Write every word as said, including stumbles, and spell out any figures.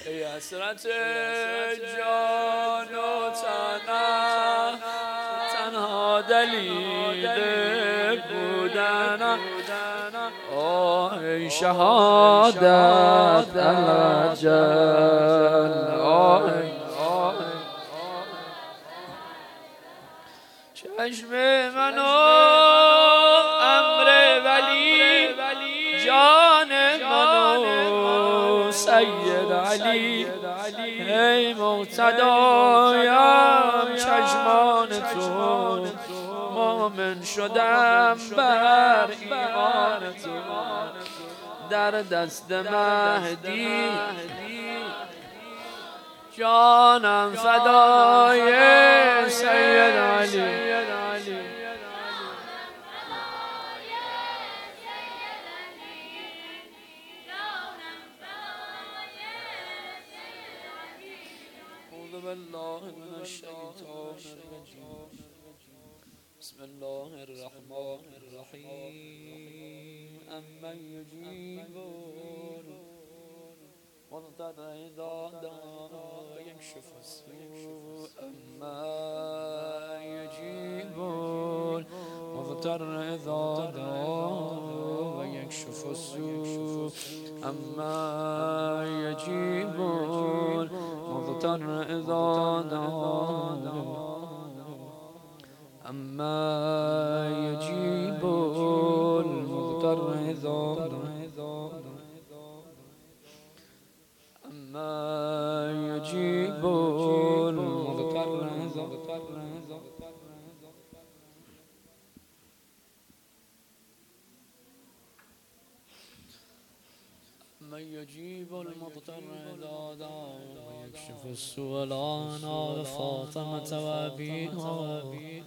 ای حسرت جان و تنم تنها دلیل بودنم آه ای شهادت الوجل آه چشم من و امر ولی جان من و سید علی ای مقتدایم چشمان تو مومن شدم بر ایمان تو در دست مهدی جانم فدای سید علی أعوذ بالله من الشيطان الرجيم بسم الله الرحمن الرحيم أمن يجيب المضطر إذا دعاه ويكشف السوء أمن يجيب المضطر إذا دعاه ويكشف السوء أمن يجيب المضطر إذا دعاه أما يجيب المضطر إذا دعاه أما يجيب المضطر إذا من يجيب المضطر إذا دعاه ويكشف السوء لنا فاطمة وأبيها